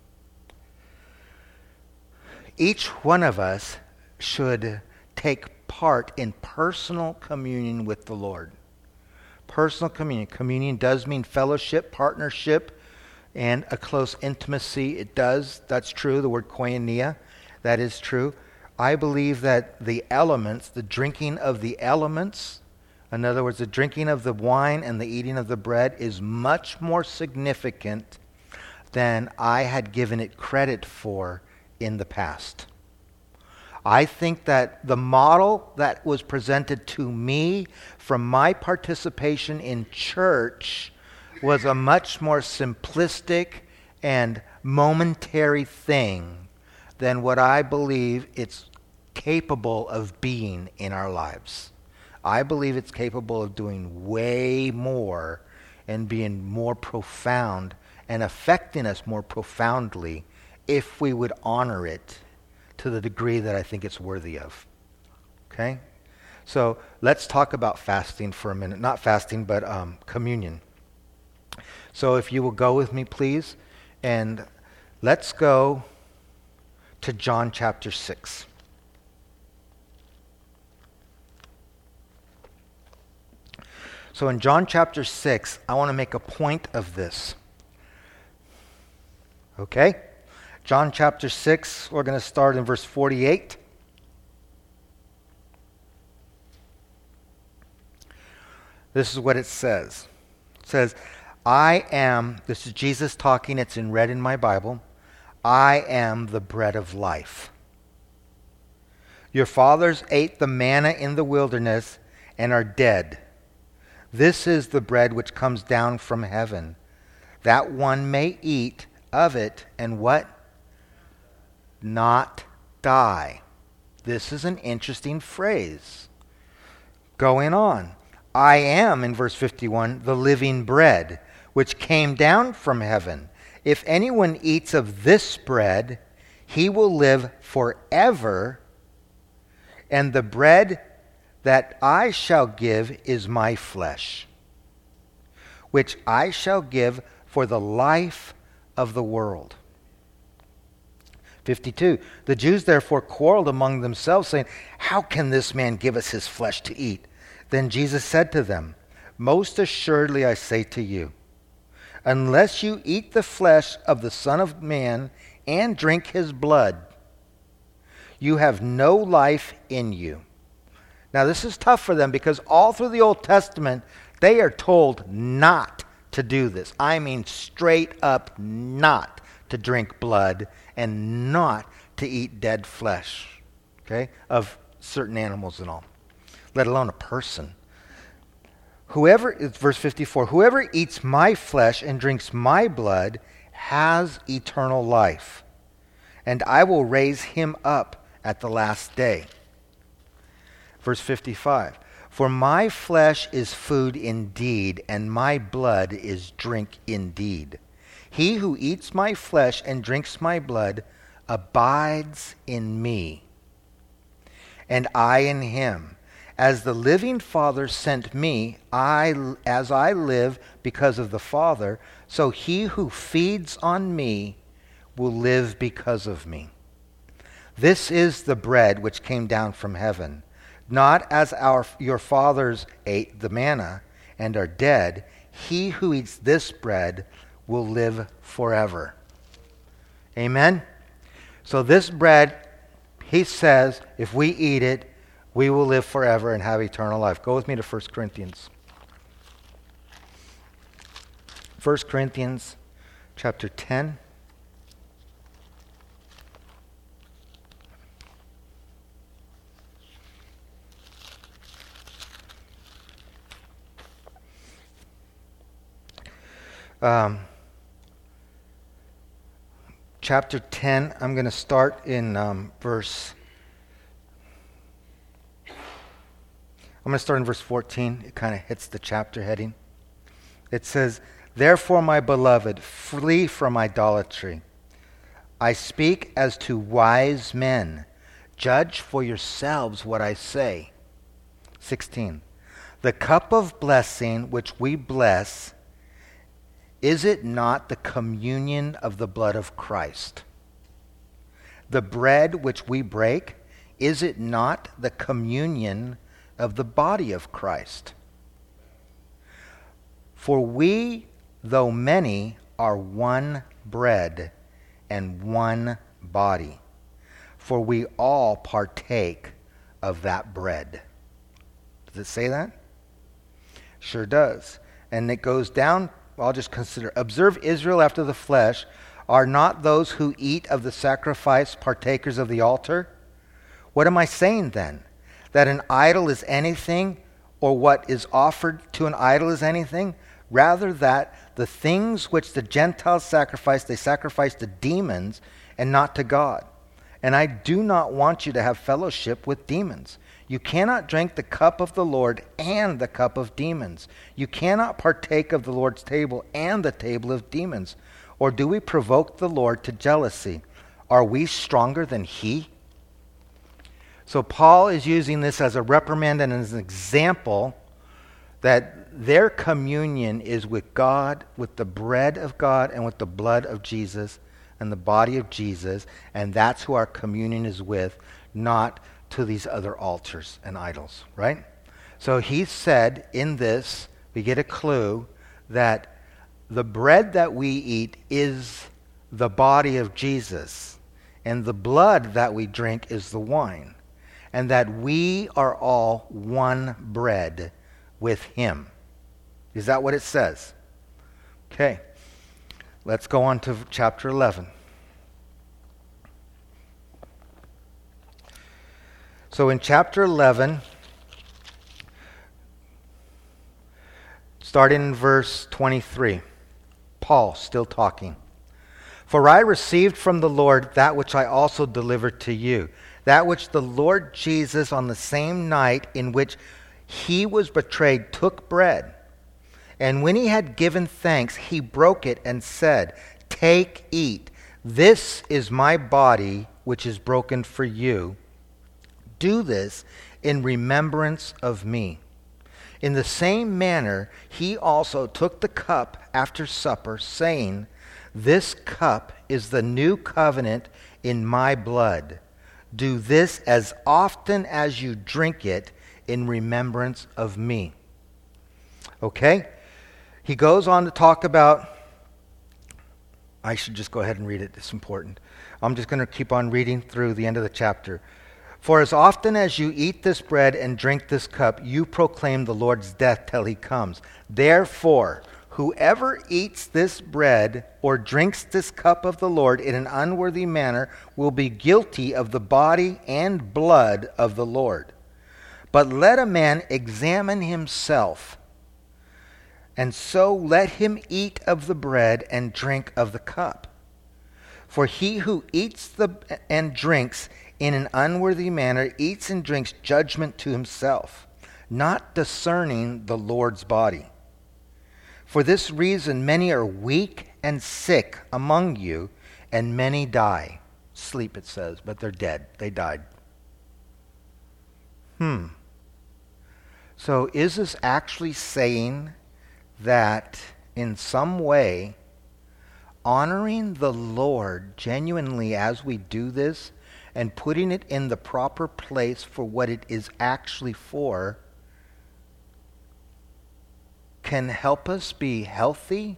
each one of us should take part in personal communion with the Lord. Personal communion. Communion does mean fellowship, partnership, and a close intimacy. It does. That's true. The word koinonia. That is true. I believe that the elements, the drinking of the elements, In other words, the drinking of the wine and the eating of the bread is much more significant than I had given it credit for in the past. I think that the model that was presented to me from my participation in church was a much more simplistic and momentary thing than what I believe it's capable of being in our lives. I believe it's capable of doing way more and being more profound and affecting us more profoundly if we would honor it to the degree that I think it's worthy of. Okay? So let's talk about fasting for a minute. Not fasting, but um, communion. So if you will go with me, please, and let's go to John chapter six. So in John chapter six, I want to make a point of this. Okay? John chapter six, we're going to start in verse forty-eight. This is what it says. It says, I am, this is Jesus talking, it's in red in my Bible, I am the bread of life. Your fathers ate the manna in the wilderness and are dead. This is the bread which comes down from heaven, that one may eat of it and what? Not die. This is an interesting phrase. Going on. I am, in verse fifty-one, the living bread, which came down from heaven. If anyone eats of this bread, he will live forever, and the bread that I shall give is my flesh, which I shall give for the life of the world. fifty-two. The Jews therefore quarreled among themselves, saying, how can this man give us his flesh to eat? Then Jesus said to them, most assuredly I say to you, unless you eat the flesh of the Son of Man and drink his blood, you have no life in you. Now this is tough for them because all through the Old Testament, they are told not to do this. I mean straight up not to drink blood and not to eat dead flesh, okay, of certain animals and all, let alone a person. Whoever, it's verse fifty-four, whoever eats my flesh and drinks my blood has eternal life, and I will raise him up at the last day. Verse fifty-five, for my flesh is food indeed, and my blood is drink indeed. He who eats my flesh and drinks my blood abides in me, and I in him. As the living Father sent me, I, as I live because of the Father, so he who feeds on me will live because of me. This is the bread which came down from heaven, not as our your fathers ate the manna and are dead. He who eats this bread will live forever. Amen? So this bread, he says, if we eat it, we will live forever and have eternal life. Go with me to First Corinthians. First Corinthians chapter ten. Um, chapter ten, I'm going to start in um, verse... I'm going to start in verse fourteen. It kind of hits the chapter heading. It says, therefore, my beloved, flee from idolatry. I speak as to wise men. Judge for yourselves what I say. sixteen. The cup of blessing which we bless, is it not the communion of the blood of Christ? The bread which we break, is it not the communion of the body of Christ? For we, though many, are one bread and one body, for we all partake of that bread. Does it say that? Sure does. And it goes down, I'll just consider, observe Israel after the flesh. Are not those who eat of the sacrifice partakers of the altar? What am I saying then? That an idol is anything, or what is offered to an idol is anything? Rather that the things which the Gentiles sacrifice, they sacrifice to demons and not to God. And I do not want you to have fellowship with demons. You cannot drink the cup of the Lord and the cup of demons. You cannot partake of the Lord's table and the table of demons. Or do we provoke the Lord to jealousy? Are we stronger than he? So Paul is using this as a reprimand and as an example that their communion is with God, with the bread of God and with the blood of Jesus and the body of Jesus, and that's who our communion is with, not to these other altars and idols, right? So he said in this, we get a clue that the bread that we eat is the body of Jesus, and the blood that we drink is the wine, and that we are all one bread with him. Is that what it says? Okay. Let's go on to chapter eleven. So in chapter eleven, starting in verse twenty-three, Paul still talking. For I received from the Lord that which I also delivered to you, that which the Lord Jesus on the same night in which he was betrayed took bread. And when he had given thanks, he broke it and said, Take, eat. This is my body, which is broken for you. Do this in remembrance of me. In the same manner, he also took the cup after supper, saying, This cup is the new covenant in my blood. Do this as often as you drink it in remembrance of me. Okay? He goes on to talk about, I should just go ahead and read it, it's important. I'm just going to keep on reading through the end of the chapter. For as often as you eat this bread and drink this cup, you proclaim the Lord's death till he comes. Therefore, whoever eats this bread or drinks this cup of the Lord in an unworthy manner will be guilty of the body and blood of the Lord. But let a man examine himself, and so let him eat of the bread and drink of the cup. For he who eats the and drinks in an unworthy manner eats and drinks judgment to himself, not discerning the Lord's body. For this reason many are weak and sick among you, and many die. Sleep, it says, but they're dead. They died. Hmm. So is this actually saying that in some way, honoring the Lord genuinely as we do this and putting it in the proper place for what it is actually for can help us be healthy,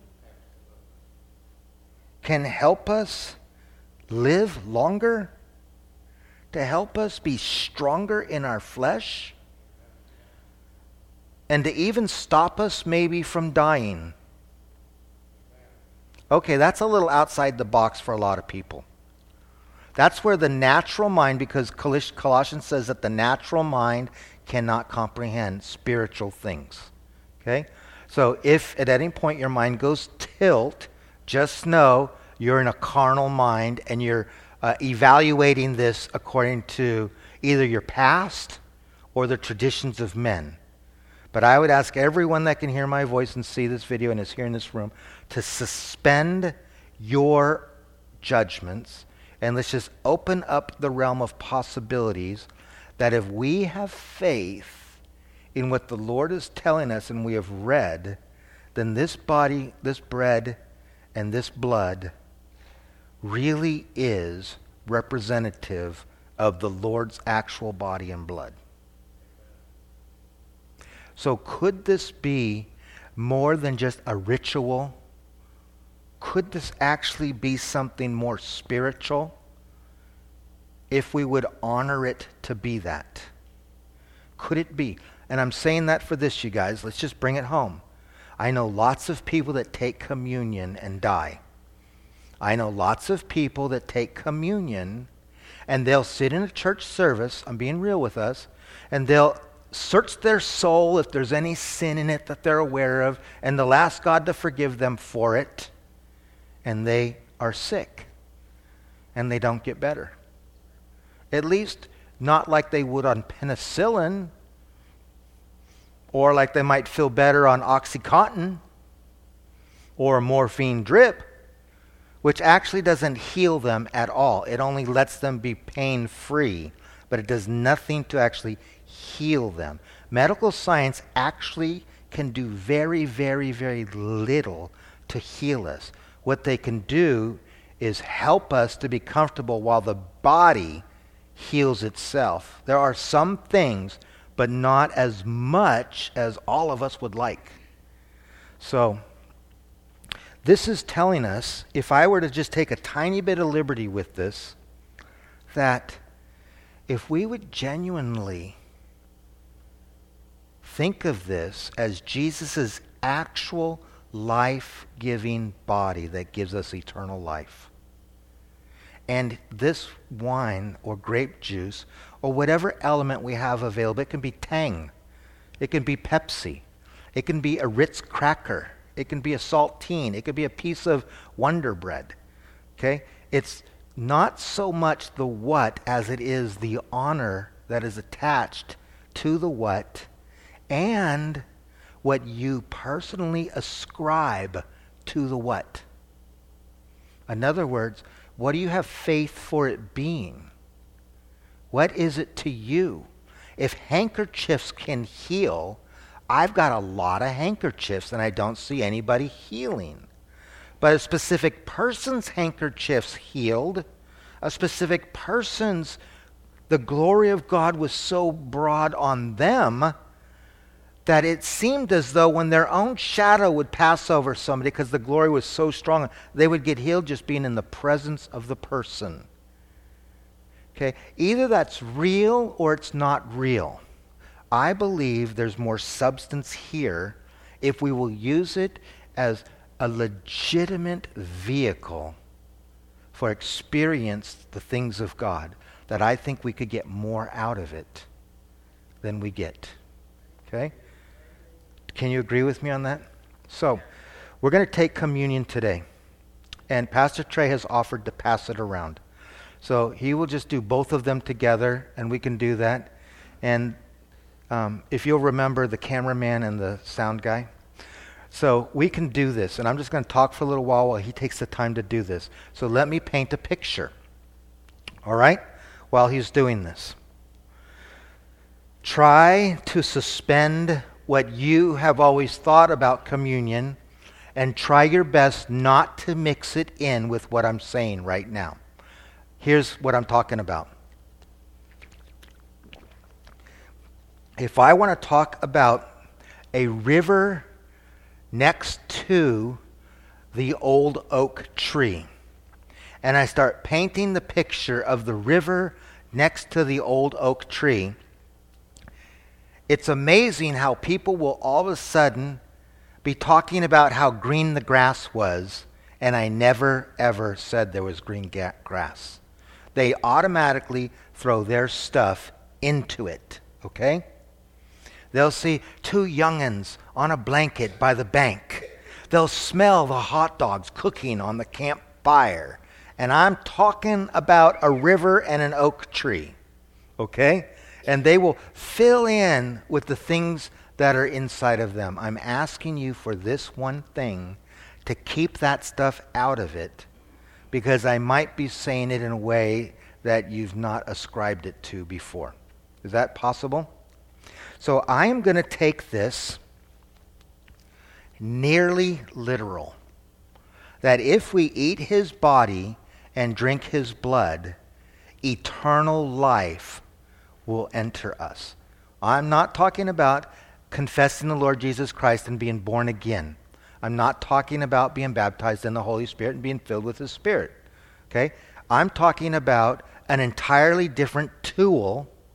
can help us live longer, to help us be stronger in our flesh, and to even stop us maybe from dying? Okay, that's a little outside the box for a lot of people. That's where the natural mind, because Colossians says that the natural mind cannot comprehend spiritual things. Okay? So if at any point your mind goes tilt, just know you're in a carnal mind and you're uh, evaluating this according to either your past or the traditions of men. But I would ask everyone that can hear my voice and see this video and is here in this room to suspend your judgments, and let's just open up the realm of possibilities that if we have faith in what the Lord is telling us and we have read, then this body, this bread, and this blood really is representative of the Lord's actual body and blood. So could this be more than just a ritual? Could this actually be something more spiritual if we would honor it to be that? Could it be? And I'm saying that for this, you guys. Let's just bring it home. I know lots of people that take communion and die. I know lots of people that take communion and they'll sit in a church service, I'm being real with us, and they'll search their soul if there's any sin in it that they're aware of, and they'll ask God to forgive them for it, and they are sick, and they don't get better. At least not like they would on penicillin, or like they might feel better on OxyContin, or a morphine drip, which actually doesn't heal them at all. It only lets them be pain-free, but it does nothing to actually heal them. Medical science actually can do very, very, very little to heal us. What they can do is help us to be comfortable while the body heals itself. There are some things, but not as much as all of us would like. So, this is telling us, if I were to just take a tiny bit of liberty with this, that if we would genuinely think of this as Jesus' actual life-giving body that gives us eternal life, and this wine or grape juice or whatever element we have available, it can be Tang, it can be Pepsi, it can be a Ritz cracker, it can be a saltine, it could be a piece of Wonder Bread. Okay? It's not so much the what as it is the honor that is attached to the what and what you personally ascribe to the what. In other words, what do you have faith for it being? What is it to you? If handkerchiefs can heal, I've got a lot of handkerchiefs and I don't see anybody healing. But a specific person's handkerchiefs healed, a specific person's, the glory of God was so broad on them that it seemed as though when their own shadow would pass over somebody because the glory was so strong, they would get healed just being in the presence of the person. Okay? Either that's real or it's not real. I believe there's more substance here if we will use it as a legitimate vehicle for experience the things of God, that I think we could get more out of it than we get. Okay? Can you agree with me on that? So, we're going to take communion today. And Pastor Trey has offered to pass it around. So, he will just do both of them together, and we can do that. And Um, if you'll remember the cameraman and the sound guy. So we can do this, and I'm just going to talk for a little while while he takes the time to do this. So let me paint a picture, all right, while he's doing this. Try to suspend what you have always thought about communion and try your best not to mix it in with what I'm saying right now. Here's what I'm talking about. If I want to talk about a river next to the old oak tree, and I start painting the picture of the river next to the old oak tree, it's amazing how people will all of a sudden be talking about how green the grass was, and I never ever said there was green ga- grass. They automatically throw their stuff into it, okay? They'll see two young'uns on a blanket by the bank. They'll smell the hot dogs cooking on the campfire. And I'm talking about a river and an oak tree, okay? And they will fill in with the things that are inside of them. I'm asking you for this one thing, to keep that stuff out of it, because I might be saying it in a way that you've not ascribed it to before. Is that possible? So I am going to take this nearly literal. That if we eat his body and drink his blood, eternal life will enter us. I'm not talking about confessing the Lord Jesus Christ and being born again. I'm not talking about being baptized in the Holy Spirit and being filled with his Spirit. Okay? I'm talking about an entirely different tool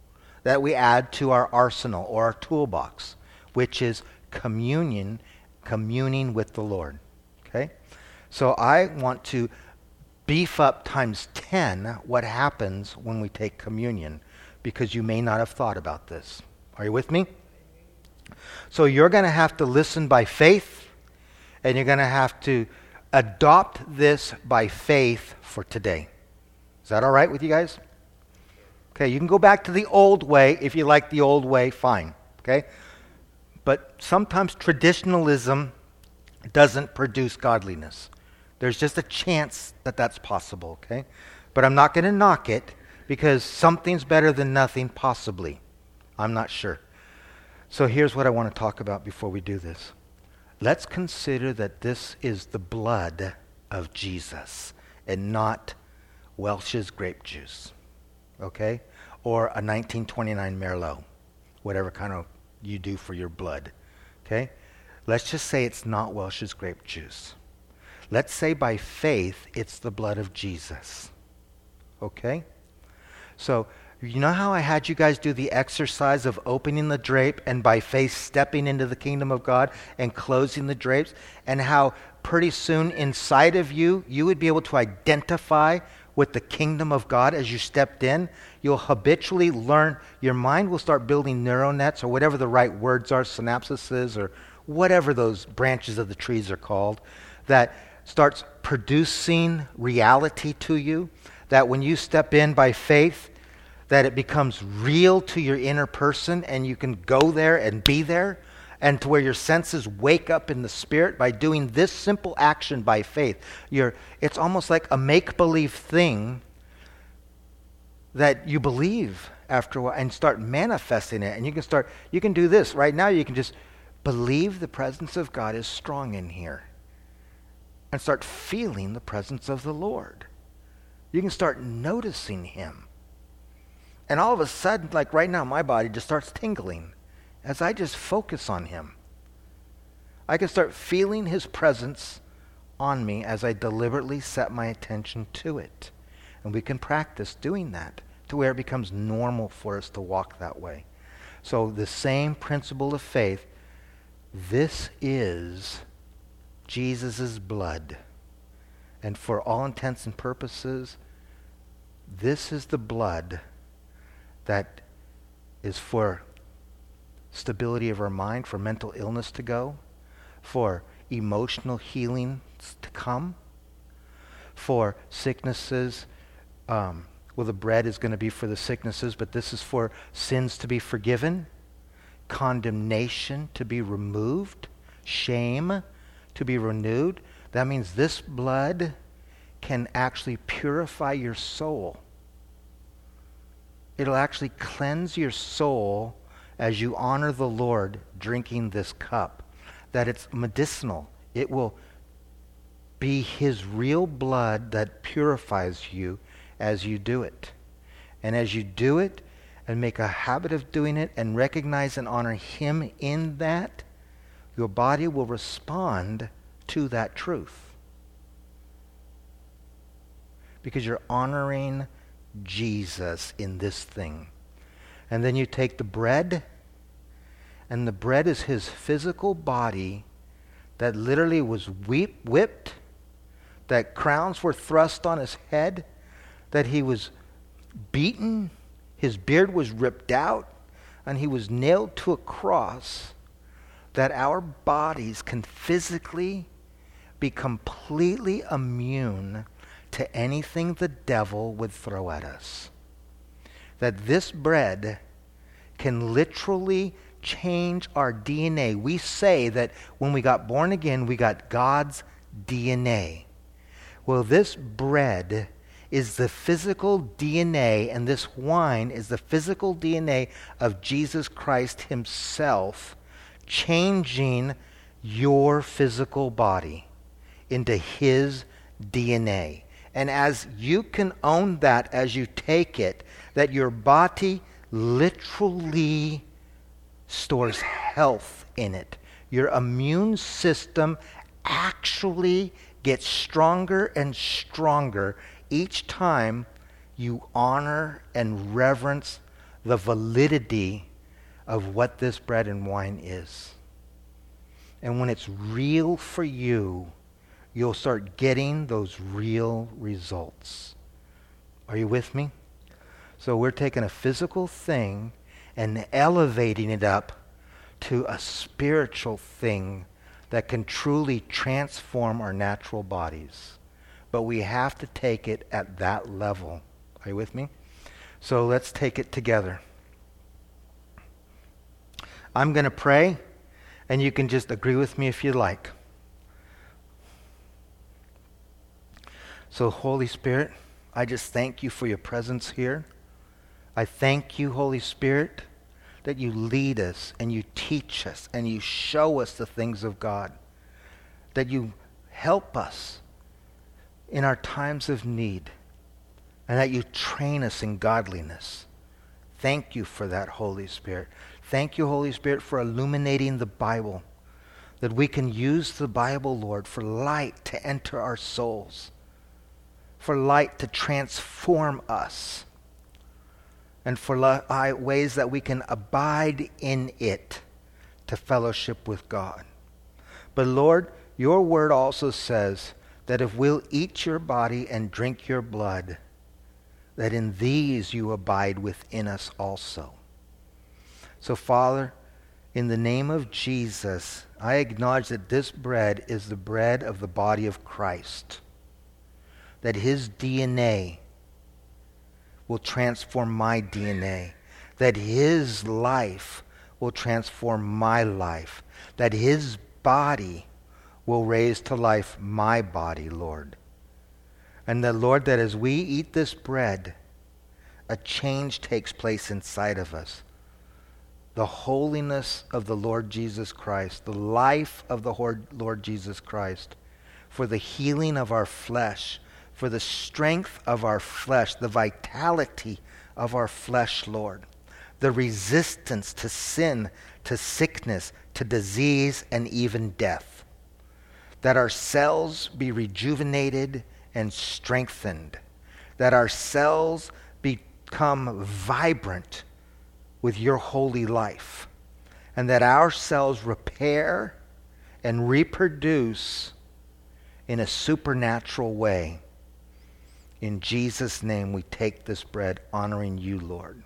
that we add to our arsenal or our toolbox, which is communion, communing with the Lord. Okay? So I want to beef up times ten what happens when we take communion, because you may not have thought about this. Are you with me? So you're going to have to listen by faith, and you're going to have to adopt this by faith for today. Is that all right with you guys? Okay, you can go back to the old way if you like the old way, fine. Okay? But sometimes traditionalism doesn't produce godliness. There's just a chance that that's possible, okay? But I'm not going to knock it, because something's better than nothing, possibly. I'm not sure. So here's what I want to talk about before we do this. Let's consider that this is the blood of Jesus and not Welch's grape juice, okay? Or a nineteen twenty-nine Merlot, whatever kind of you do for your blood, okay? Let's just say it's not Welch's grape juice. Let's say by faith it's the blood of Jesus, okay? So you know how I had you guys do the exercise of opening the drape and by faith stepping into the kingdom of God and closing the drapes, and how pretty soon inside of you, you would be able to identify with the kingdom of God as you stepped in? You'll habitually learn, your mind will start building neural nets, or whatever the right words are, synapses, or whatever those branches of the trees are called, that starts producing reality to you, that when you step in by faith, that it becomes real to your inner person, and you can go there and be there, and to where your senses wake up in the spirit by doing this simple action by faith. You're, it's almost like a make-believe thing that you believe after a while and start manifesting it. And you can start, you can do this. Right now you can just believe the presence of God is strong in here and start feeling the presence of the Lord. You can start noticing him. And all of a sudden, like right now, my body just starts tingling as I just focus on him. I can start feeling his presence on me as I deliberately set my attention to it. And we can practice doing that to where it becomes normal for us to walk that way. So the same principle of faith, this is Jesus' blood. And for all intents and purposes, this is the blood that is for stability of our mind, for mental illness to go, for emotional healing to come, for sicknesses. Um, well, the bread is going to be for the sicknesses, but this is for sins to be forgiven, condemnation to be removed, shame to be renewed. That means this blood can actually purify your soul. It'll actually cleanse your soul as you honor the Lord drinking this cup. That it's medicinal. It will be his real blood that purifies you as you do it. And as you do it and make a habit of doing it and recognize and honor him in that, your body will respond to that truth. Because you're honoring Jesus in this thing. And then you take the bread, and the bread is his physical body that literally was whip, whipped, that crowns were thrust on his head, that he was beaten, his beard was ripped out, and he was nailed to a cross, that our bodies can physically be completely immune to anything the devil would throw at us. That this bread can literally change our D N A. We say that when we got born again, we got God's D N A. Well, this bread is the physical D N A, and this wine is the physical D N A of Jesus Christ himself, changing your physical body into his D N A. And as you can own that as you take it, that your body literally stores health in it. Your immune system actually gets stronger and stronger each time you honor and reverence the validity of what this bread and wine is. And when it's real for you, you'll start getting those real results. Are you with me? So we're taking a physical thing and elevating it up to a spiritual thing that can truly transform our natural bodies. But we have to take it at that level. Are you with me? So let's take it together. I'm going to pray, and you can just agree with me if you like. So, Holy Spirit, I just thank you for your presence here. I thank you, Holy Spirit, that you lead us and you teach us and you show us the things of God, that you help us in our times of need, and that you train us in godliness. Thank you for that, Holy Spirit. Thank you, Holy Spirit, for illuminating the Bible, that we can use the Bible, Lord, for light to enter our souls, for light to transform us, and for li- ways that we can abide in it to fellowship with God. But Lord, your word also says that if we'll eat your body and drink your blood, that in these you abide within us also. So Father, in the name of Jesus, I acknowledge that this bread is the bread of the body of Christ, that his D N A will transform my D N A, that his life will transform my life, that his body will raise to life my body, Lord. And that, Lord, that as we eat this bread, a change takes place inside of us. The holiness of the Lord Jesus Christ, the life of the Lord Jesus Christ, for the healing of our flesh, for the strength of our flesh, the vitality of our flesh, Lord, the resistance to sin, to sickness, to disease, and even death. That our cells be rejuvenated and strengthened, that our cells become vibrant with your holy life, and that our cells repair and reproduce in a supernatural way. In Jesus' name we take this bread, honoring you, Lord.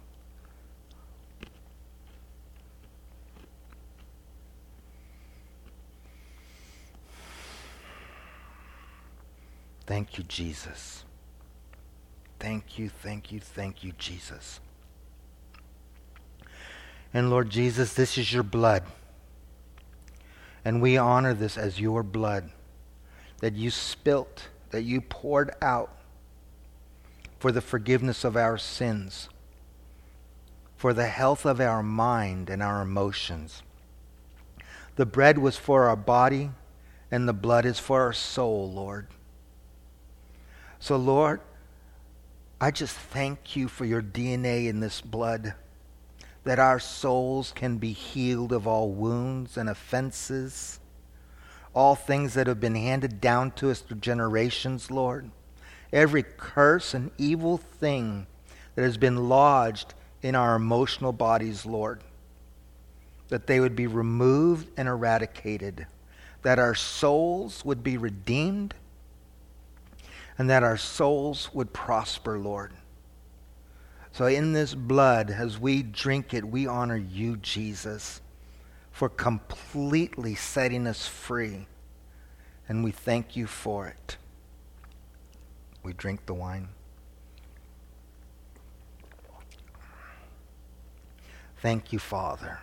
Thank you, Jesus. Thank you, thank you, thank you, Jesus. And Lord Jesus, this is your blood. And we honor this as your blood that you spilt, that you poured out for the forgiveness of our sins, for the health of our mind and our emotions. The bread was for our body, and the blood is for our soul, Lord. So, Lord, I just thank you for your D N A in this blood, that our souls can be healed of all wounds and offenses, all things that have been handed down to us through generations, Lord. Every curse and evil thing that has been lodged in our emotional bodies, Lord, that they would be removed and eradicated, that our souls would be redeemed, and that our souls would prosper, Lord. So in this blood, as we drink it, we honor you, Jesus, for completely setting us free. And we thank you for it. We drink the wine. Thank you, Father.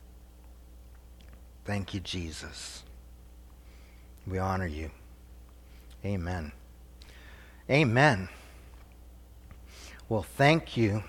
Thank you, Jesus. We honor you. Amen. Amen. Well, thank you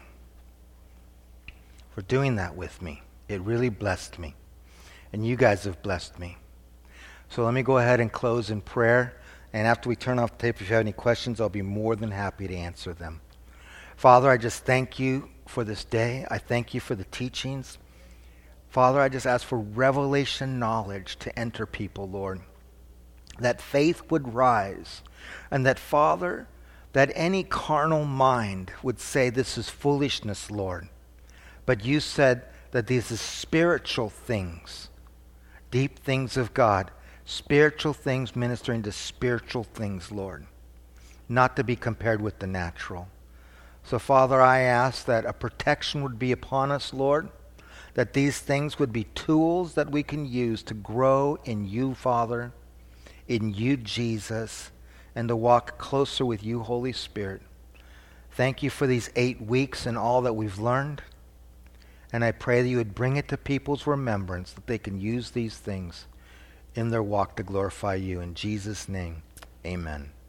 for doing that with me. It really blessed me. And you guys have blessed me. So let me go ahead and close in prayer. And after we turn off the tape, if you have any questions, I'll be more than happy to answer them. Father, I just thank you for this day. I thank you for the teachings. Father, I just ask for revelation knowledge to enter people, Lord. That faith would rise. And that, Father, that any carnal mind would say, this is foolishness, Lord. But you said that these are spiritual things, deep things of God, spiritual things ministering to spiritual things, Lord, not to be compared with the natural. So, Father, I ask that a protection would be upon us, Lord, that these things would be tools that we can use to grow in you, Father, in you, Jesus, and to walk closer with you, Holy Spirit. Thank you for these eight weeks and all that we've learned. And I pray that you would bring it to people's remembrance, that they can use these things in their walk to glorify you. In Jesus' name, amen.